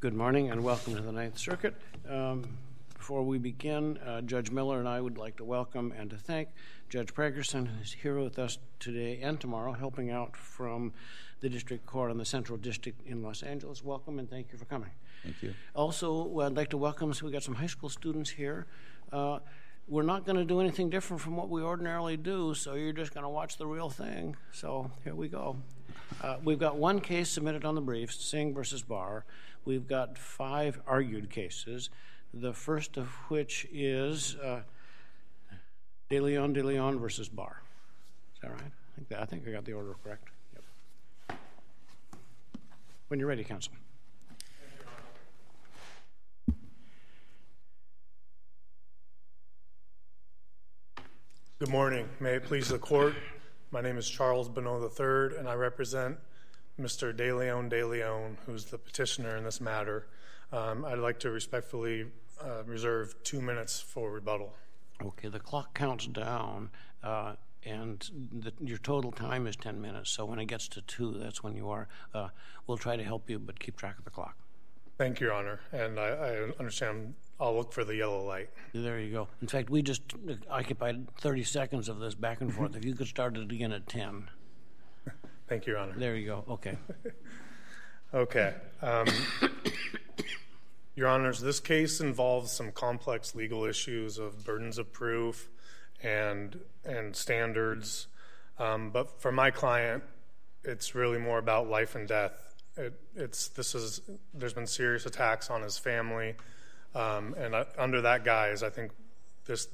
Good morning and welcome to the Ninth Circuit. Before we begin, Judge Miller and I would like to welcome and to thank Judge Pragerson, who is here with us today and tomorrow, helping out from the District Court on the Central District in Los Angeles. Welcome and thank you for coming. Thank you. Also, I'd like to welcome, so we got some high school students here. We're not going to do anything different from what we ordinarily do, so you're just going to watch the real thing. So here we go. We've got one case submitted on the briefs, Singh versus Barr. We've got 5 argued cases, the first of which is De Leon versus Barr. Is that right? I think I got the order correct. Yep. When you're ready, counsel. Good morning. May it please the court. My name is Charles Bonneau III, and I represent Mr. De Leon, who's the petitioner in this matter. I'd like to respectfully reserve 2 minutes for rebuttal. Okay, the clock counts down, and your total time is 10 minutes, so when it gets to 2, that's when you are. We'll try to help you, but keep track of the clock. Thank you, Your Honor, and I understand I'll look for the yellow light. There you go. In fact, we just occupied 30 seconds of this back and forth. If you could start it again at 10. Thank you, Your Honor. There you go. Okay. Okay. Your Honors, this case involves some complex legal issues of burdens of proof and standards. But for my client, it's really more about life and death. There's been serious attacks on his family, and under that guise, I think this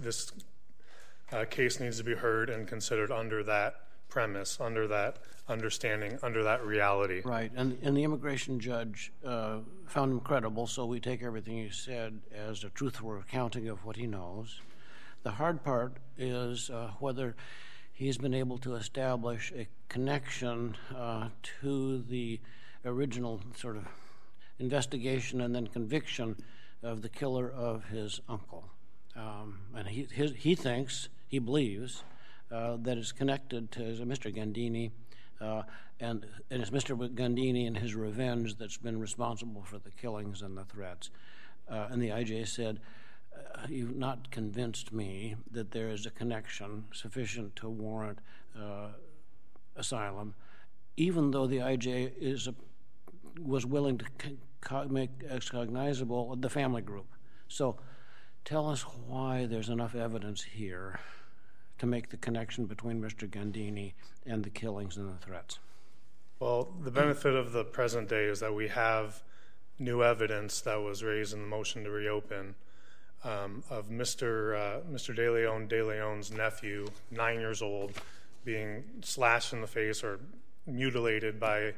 case needs to be heard and considered under that premise, under that understanding, under that reality. Right, and the immigration judge found him credible, so we take everything he said as a truthful accounting of what he knows. The hard part is whether he's been able to establish a connection to the original sort of investigation and then conviction of the killer of his uncle. And he thinks, he believes, that it's connected to Mr. Gandini, and it's Mr. Gandini and his revenge that's been responsible for the killings and the threats. And the IJ said, you've not convinced me that there is a connection sufficient to warrant asylum, even though the IJ was willing to make as cognizable the family group. So tell us why there's enough evidence here to make the connection between Mr. Gandini and the killings and the threats. Well, the benefit of the present day is that we have new evidence that was raised in the motion to reopen of Mr. De Leon's nephew, 9 years old, being slashed in the face or mutilated by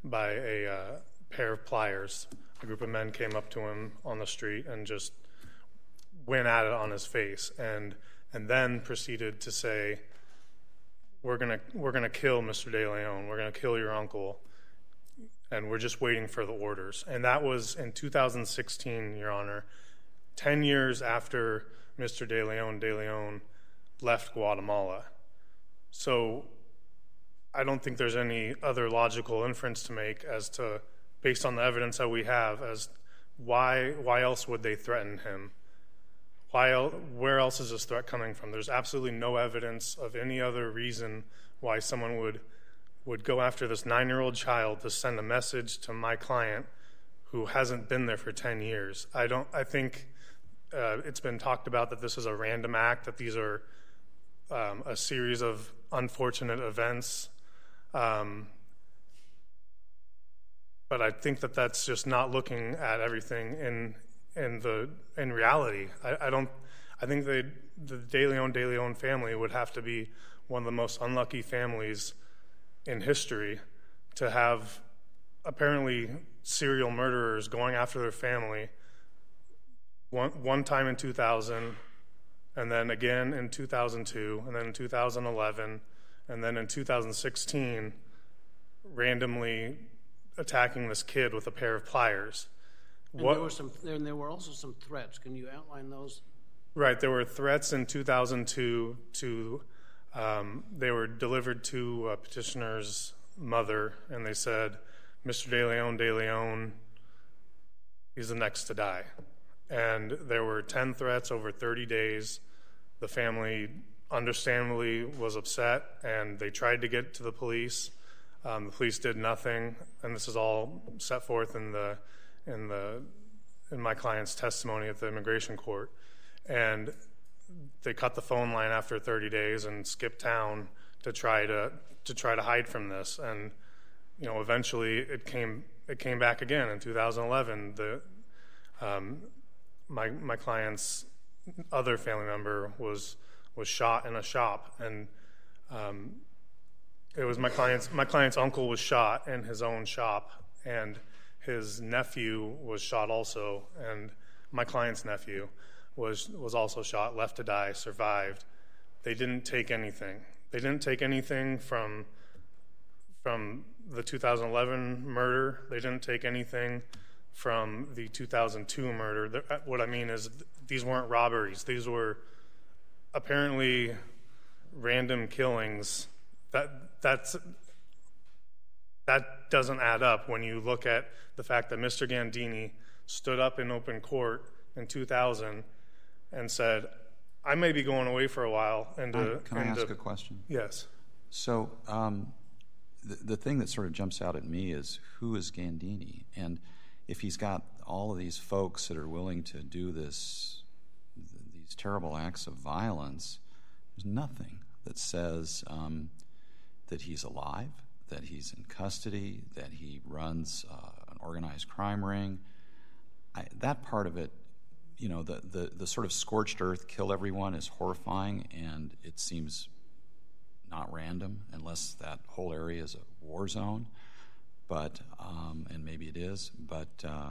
a pair of pliers. A group of men came up to him on the street and just went at it on his face, and then proceeded to say, we're gonna kill Mr. De Leon, we're gonna kill your uncle, and we're just waiting for the orders. And that was in 2016, Your Honor, 10 years after Mr. De Leon left Guatemala. So I don't think there's any other logical inference to make as to, based on the evidence that we have, as why else would they threaten him? Where else is this threat coming from? There's absolutely no evidence of any other reason why someone would go after this 9-year-old child to send a message to my client who hasn't been there for 10 years. I think it's been talked about that this is a random act, that these are a series of unfortunate events. But I think that that's just not looking at everything in reality. I think the De Leon family would have to be one of the most unlucky families in history to have apparently serial murderers going after their family one time in 2000, and then again in 2002, and then in 2011, and then in 2016 randomly attacking this kid with a pair of pliers. And there were also some threats. Can you outline those? Right. There were threats in 2002 they were delivered to a petitioner's mother, and they said, Mr. De Leon he's the next to die. And there were 10 threats over 30 days. The family understandably was upset, and they tried to get to the police. The police did nothing, and this is all set forth in my client's testimony at the immigration court. And they cut the phone line after 30 days and skipped town to try to hide from this. And eventually it came back again in 2011. My client's other family member was shot in a shop, and it was my client's uncle was shot in his own shop, and his nephew was shot also, and my client's nephew was also shot, left to die, survived. They didn't take anything. They didn't take anything from the 2011 murder. They didn't take anything from the 2002 murder. What I mean is these weren't robberies. These were apparently random killings. That doesn't add up when you look at the fact that Mr. Gandini stood up in open court in 2000 and said, I may be going away for a while. Can I ask a question? Yes. So the thing that sort of jumps out at me is, who is Gandini? And if he's got all of these folks that are willing to do these terrible acts of violence, there's nothing that says that he's alive, that he's in custody, that he runs an organized crime ring. That part of it, the sort of scorched earth, kill everyone is horrifying, and it seems not random unless that whole area is a war zone. But and maybe it is. But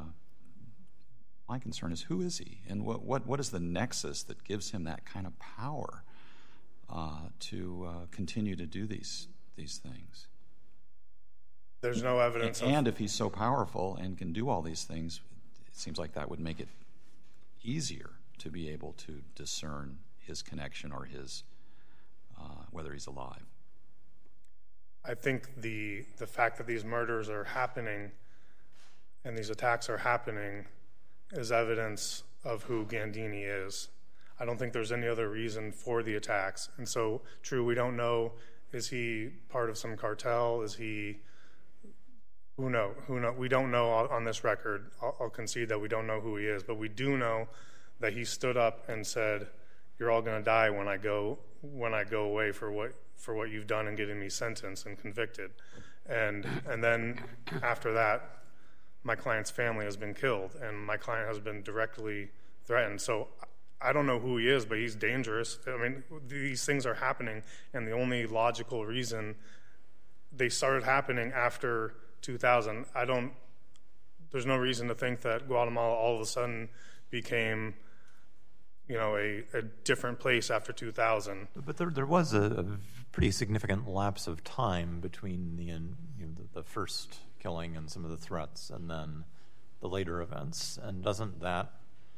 my concern is, who is he, and what is the nexus that gives him that kind of power to continue to do these things? There's no evidence. And if he's so powerful and can do all these things, it seems like that would make it easier to be able to discern his connection or his whether he's alive. I think the fact that these murders are happening and these attacks are happening is evidence of who Gandini is. I don't think there's any other reason for the attacks. And so, true, we don't know, is he part of some cartel? Is he, who knows? We don't know on this record. I'll concede that we don't know who he is, but we do know that he stood up and said, you're all going to die when I go away for what you've done and getting me sentenced and convicted. And then after that, my client's family has been killed, and my client has been directly threatened. So I don't know who he is, but he's dangerous. I mean, these things are happening, and the only logical reason they started happening after 2000, there's no reason to think that Guatemala all of a sudden became a different place after 2000. But there was a pretty significant lapse of time between the first killing and some of the threats and then the later events. And doesn't that,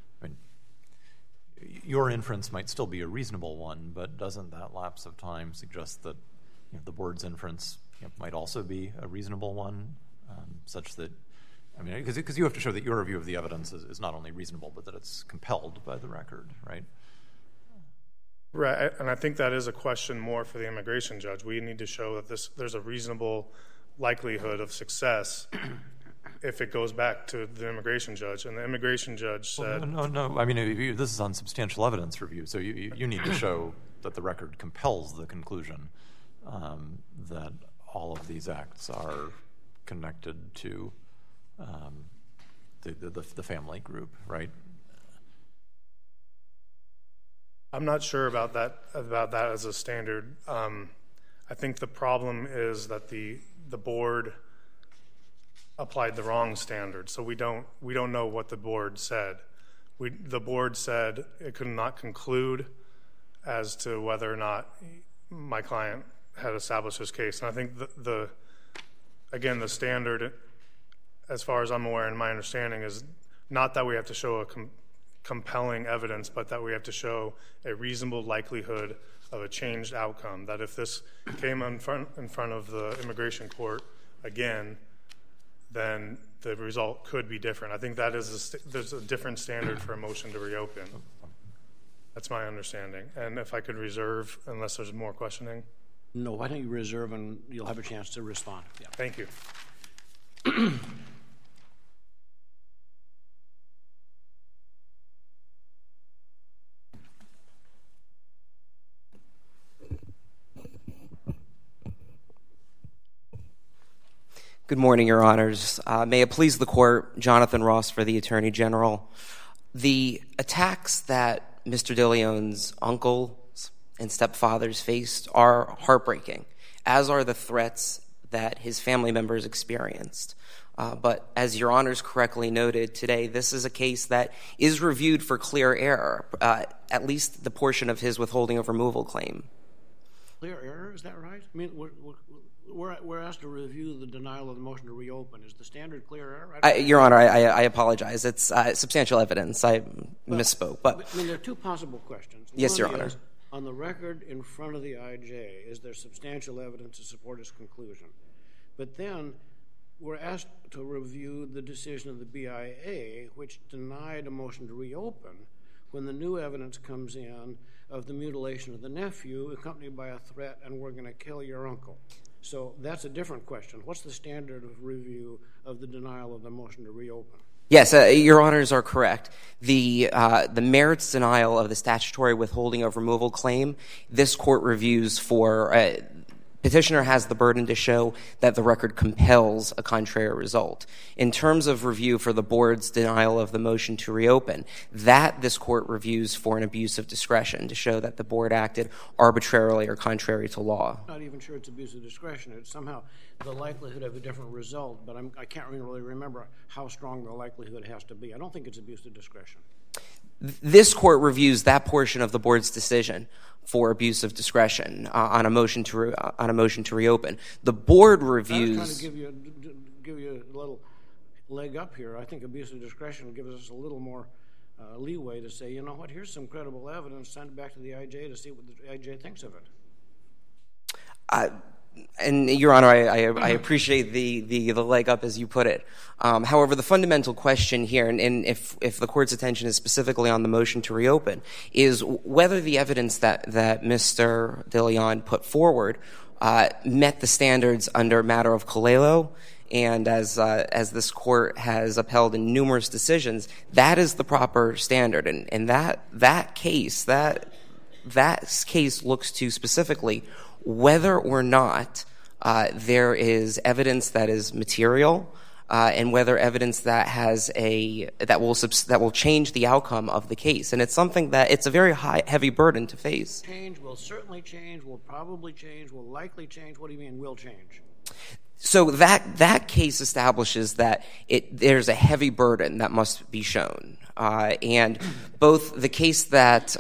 your inference might still be a reasonable one, but doesn't that lapse of time suggest that the board's inference might also be a reasonable one, such that, because you have to show that your review of the evidence is not only reasonable, but that it's compelled by the record, right? Right, and I think that is a question more for the immigration judge. We need to show that there's a reasonable likelihood of success if it goes back to the immigration judge. And the immigration judge said... No. This is on substantial evidence review, so you need to show that the record compels the conclusion that all of these acts are connected to the family group, right? I'm not sure about that as a standard. I think the problem is that the board applied the wrong standard, so we don't know what the board said. The board said it could not conclude as to whether or not my client had established his case. And I think the standard, as far as I'm aware and my understanding, is not that we have to show a compelling evidence, but that we have to show a reasonable likelihood of a changed outcome. That if this came in front of the immigration court again, then the result could be different. I think that is there's a different standard for a motion to reopen. That's my understanding. And if I could reserve, unless there's more questioning. No, why don't you reserve and you'll have a chance to respond. Yeah. Thank you. Good morning, Your Honors. May it please the Court, Jonathan Ross for the Attorney General. The attacks that Mr. DeLeon's uncles and stepfathers faced are heartbreaking, as are the threats that his family members experienced. But as Your Honors correctly noted today, this is a case that is reviewed for clear error, at least the portion of his withholding of removal claim. Clear error, is that right? I mean, we're asked to review the denial of the motion to reopen. Is the standard clear error? Right? Your Honor, I apologize. It's substantial evidence. I misspoke. But I mean, there are two possible questions. Yes, Your Honor. On the record in front of the IJ, is there substantial evidence to support his conclusion? But then we're asked to review the decision of the BIA, which denied a motion to reopen when the new evidence comes in of the mutilation of the nephew accompanied by a threat, and we're going to kill your uncle. So that's a different question. What's the standard of review of the denial of the motion to reopen? Yes, Your Honors are correct. The merits denial of the statutory withholding of removal claim, this Court reviews for petitioner has the burden to show that the record compels a contrary result. In terms of review for the Board's denial of the motion to reopen, that this Court reviews for an abuse of discretion to show that the Board acted arbitrarily or contrary to law. I'm not even sure it's abuse of discretion. It's somehow the likelihood of a different result, but I can't really remember how strong the likelihood has to be. I don't think it's abuse of discretion. This Court reviews that portion of the Board's decision for abuse of discretion on a motion to reopen. The Board reviews. I was trying to give you a little leg up here. I think abuse of discretion gives us a little more leeway to say, you know what, here's some credible evidence, send it back to the IJ to see what the IJ thinks of it. And, Your Honor, I appreciate the leg up as you put it. However, the fundamental question here, and if the Court's attention is specifically on the motion to reopen, is whether the evidence that Mr. DeLeon put forward met the standards under matter of Colello, and as this Court has upheld in numerous decisions, that is the proper standard. And that case looks to specifically whether or not there is evidence that is material, and whether evidence that will change the outcome of the case. And it's something that it's a very heavy burden to face. Change, will certainly change, will probably change, will likely change. What do you mean will change? So that case establishes that there's a heavy burden that must be shown, and both the case that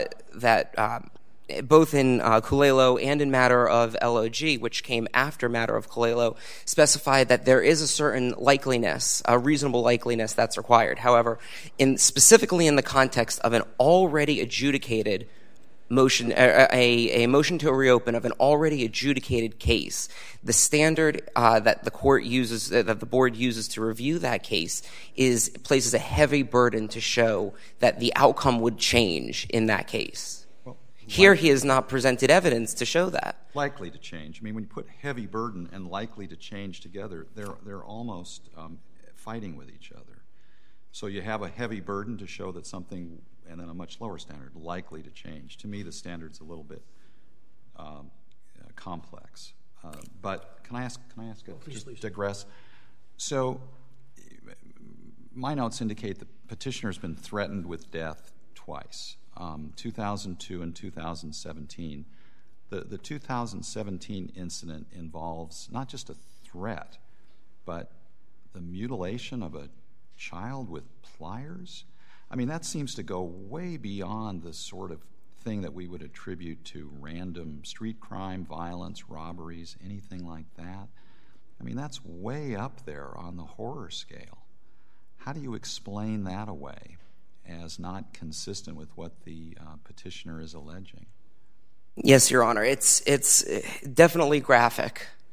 both in Colello and in matter of LOG, which came after matter of Colello, specified that there is a certain likeliness, a reasonable likeliness that's required. However, specifically in the context of an already adjudicated motion, a motion to reopen of an already adjudicated case, the standard that the Court uses, that the Board uses to review that case, places a heavy burden to show that the outcome would change in that case. Here he has not presented evidence to show that. Likely to change. I mean, when you put heavy burden and likely to change together, they're almost fighting with each other. So you have a heavy burden to show that something, and then a much lower standard, likely to change. To me, the standard's a little bit complex. But can I ask just digress? So my notes indicate the petitioner's been threatened with death twice. 2002 and 2017. The 2017 incident involves not just a threat, but the mutilation of a child with pliers. I mean, that seems to go way beyond the sort of thing that we would attribute to random street crime, violence, robberies, anything like that. I mean, that's way up there on the horror scale. How do you explain that away as not consistent with what the petitioner is alleging? Yes, Your Honor. It's definitely graphic.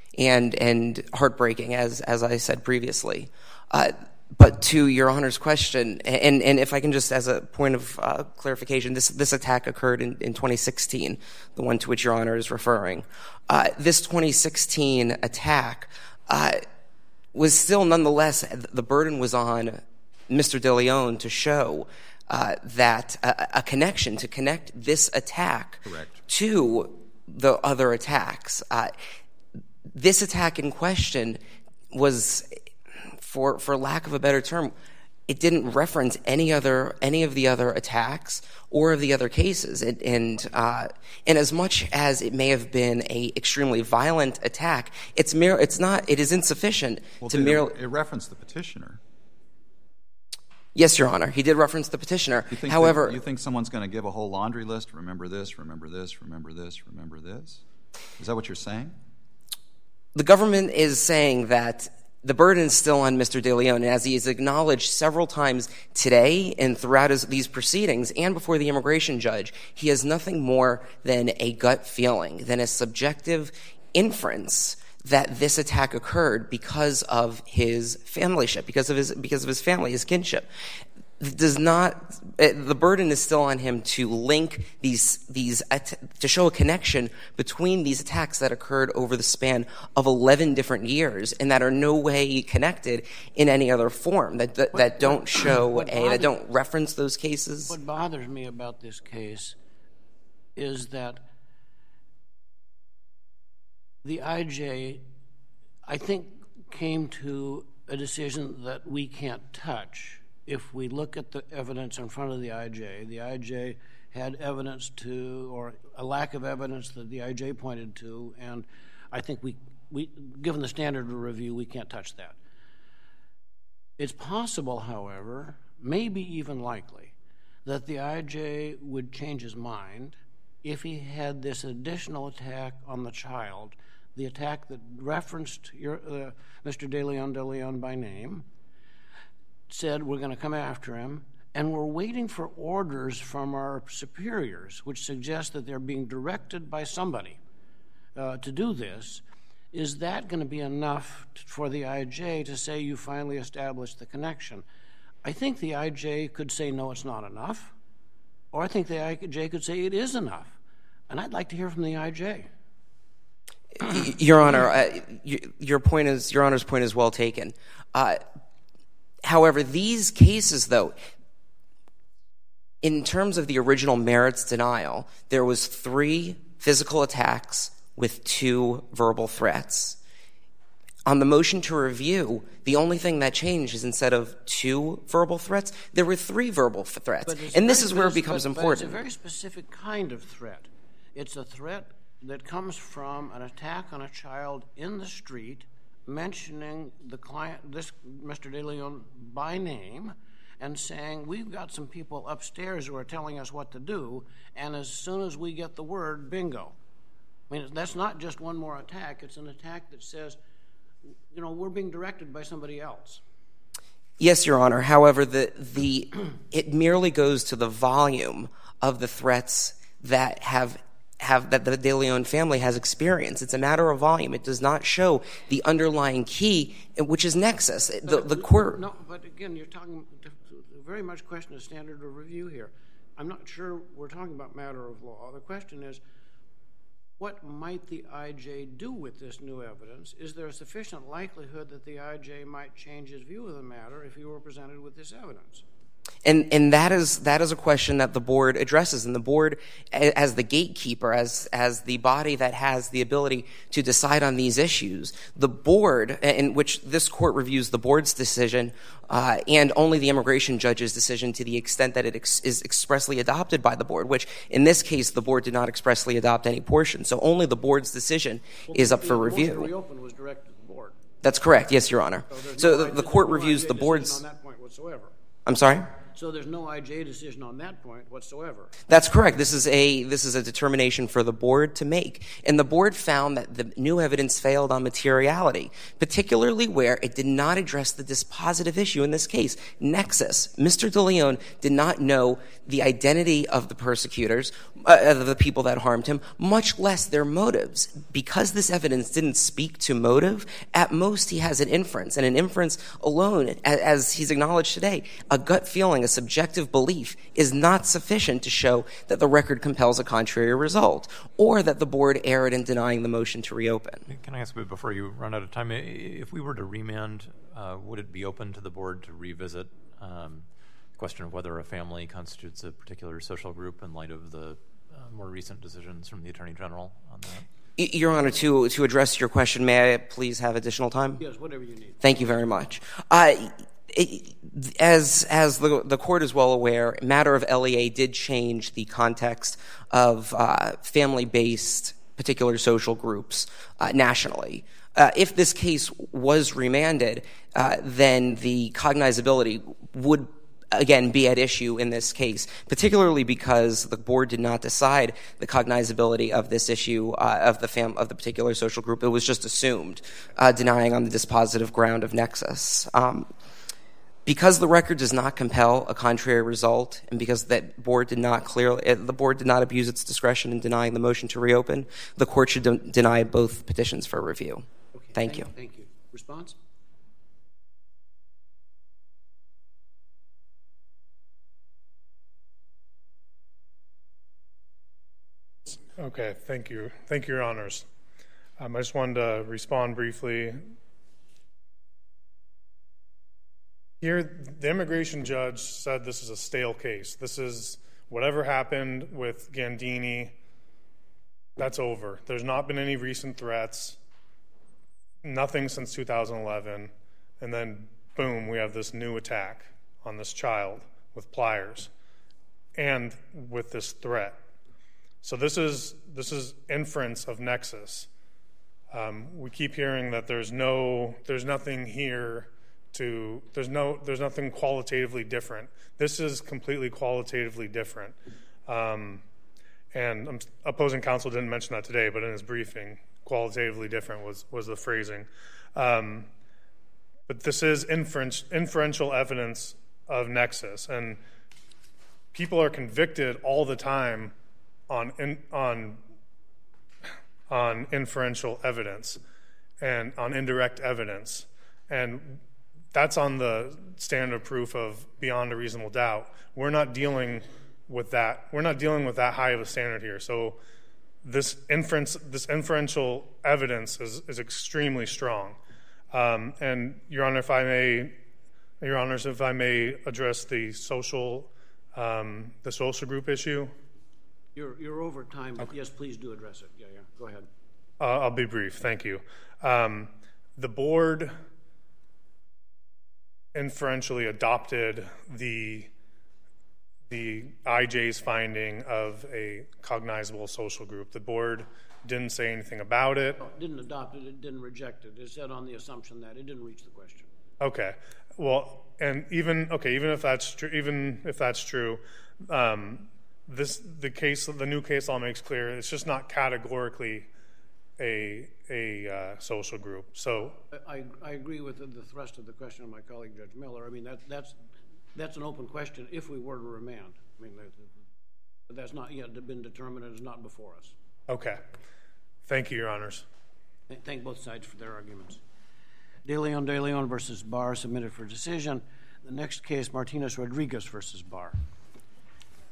and heartbreaking, as I said previously. But to Your Honor's question, and if I can just, as a point of clarification, this attack occurred in 2016, the one to which Your Honor is referring. This 2016 attack was still, nonetheless, the burden was on Mr. DeLeon to show that a connection, to connect this attack to the other attacks. This attack in question was, for lack of a better term, it didn't reference any of the other attacks or of the other cases. And as much as it may have been a extremely violent attack, it is insufficient to merely. It referenced the petitioner. Yes, Your Honor. He did reference the petitioner. However, you think someone's going to give a whole laundry list? Remember this, remember this, remember this, remember this? Is that what you're saying? The government is saying that the burden is still on Mr. DeLeon, and as he has acknowledged several times today and throughout these proceedings and before the immigration judge, he has nothing more than a gut feeling, than a subjective inference that this attack occurred because of his familyship, because of his family, his kinship. The burden is still on him to link to show a connection between these attacks that occurred over the span of 11 different years and that are no way connected in any other form, that don't reference those cases. What bothers me about this case is that the IJ, I think, came to a decision that we can't touch. If we look at the evidence in front of the IJ had evidence or a lack of evidence that the IJ pointed to, and I think we given the standard of review, we can't touch that. It's possible, however, maybe even likely, that the IJ would change his mind if he had this additional attack on the child, the attack that referenced Mr. DeLeon by name, said we're going to come after him, and we're waiting for orders from our superiors, which suggest that they're being directed by somebody to do this. Is that going to be enough for the IJ to say you finally established the connection? I think the IJ could say, no, it's not enough. Or I think the IJ could say it is enough. And I'd like to hear from the IJ. Your Honor, Your Honor's point is well taken. However, these cases, though, in terms of the original merits denial, there was 3 physical attacks with 2 verbal threats. On the motion to review, the only thing that changed is instead of 2 verbal threats, there were 3 verbal threats. And this is where it becomes important. But it's a very specific kind of threat. It's a threat that comes from an attack on a child in the street, mentioning the client, this Mr. DeLeon, by name, and saying, we've got some people upstairs who are telling us what to do, and as soon as we get the word, bingo. I mean, that's not just one more attack. It's an attack that says, we're being directed by somebody else. Yes, Your Honor. However, it merely goes to the volume of the threats that that the DeLeon family has experienced. It's a matter of volume. It does not show the underlying key, which is nexus. The court. No, but again, you're talking very much question of standard of review here. I'm not sure we're talking about matter of law. The question is, what might the IJ do with this new evidence? Is there a sufficient likelihood that the IJ might change his view of the matter if he were presented with this evidence? And that is a question that the board addresses, and the board, as the gatekeeper, as the body that has the ability to decide on these issues, the board, in which this court reviews the board's decision and only the immigration judge's decision to the extent that it is expressly adopted by the board, which in this case the board did not expressly adopt any portion. So only the board's decision is up for review. The motion to reopen was directed to the board. That's correct, yes, Your Honor. So the court reviews the board's. On that point whatsoever. I'm sorry? So there's no IJ decision on that point whatsoever. That's correct. This is a determination for the board to make. And the board found that the new evidence failed on materiality, particularly where it did not address the dispositive issue in this case, nexus. Mr. DeLeon did not know the identity of the persecutors, of the people that harmed him, much less their motives. Because this evidence didn't speak to motive, at most he has an inference. And an inference alone, as he's acknowledged today, a gut feeling, a subjective belief, is not sufficient to show that the record compels a contrary result, or that the board erred in denying the motion to reopen. Can I ask a bit before you run out of time? If we were to remand, would it be open to the board to revisit the question of whether a family constitutes a particular social group in light of the more recent decisions from the Attorney General on that? Your Honor, to address your question, may I please have additional time? Yes, whatever you need. Thank you very much. As the court is well aware, matter of LEA did change the context of family-based particular social groups nationally. If this case was remanded, then the cognizability would again be at issue in this case, particularly because the board did not decide the cognizability of this issue of the particular social group. It was just assumed, denying on the dispositive ground of nexus. Because the record does not compel a contrary result, and because the board did not abuse its discretion in denying the motion to reopen, the court should deny both petitions for review. Okay, Thank you. Thank you. Response? Okay, thank you. Thank you, Your Honors. I just wanted to respond briefly. Here, the immigration judge said this is a stale case. This is whatever happened with Gandini, that's over. There's not been any recent threats, nothing since 2011, and then boom, we have this new attack on this child with pliers and with this threat. So this is inference of nexus. We keep hearing that there's nothing here there's nothing qualitatively different. This is completely qualitatively different. And opposing counsel didn't mention that today, but in his briefing, qualitatively different was the phrasing. But this is inferential evidence of nexus, and people are convicted all the time on inferential evidence and on indirect evidence, and that's on the standard of proof of beyond a reasonable doubt. We're not dealing with that. We're not dealing with that high of a standard here. So this inferential evidence is extremely strong. And Your Honor, if I may address the social group issue. You're over time, but yes, please do address it. Yeah, go ahead. I'll be brief. Thank you. The board inferentially adopted the IJ's finding of a cognizable social group. The board didn't say anything about it. It didn't adopt it. It didn't reject it. It said on the assumption that it didn't reach the question. Okay. Well, and even if that's true, the new case law makes clear it's just not categorically a social group. So I agree with the thrust of the question of my colleague Judge Miller. I mean that's an open question if we were to remand. I mean that's not yet been determined and is not before us. Okay. Thank you, Your Honors. Thank both sides for their arguments. De Leon versus Barr submitted for decision. The next case, Martinez-Rodriguez versus Barr.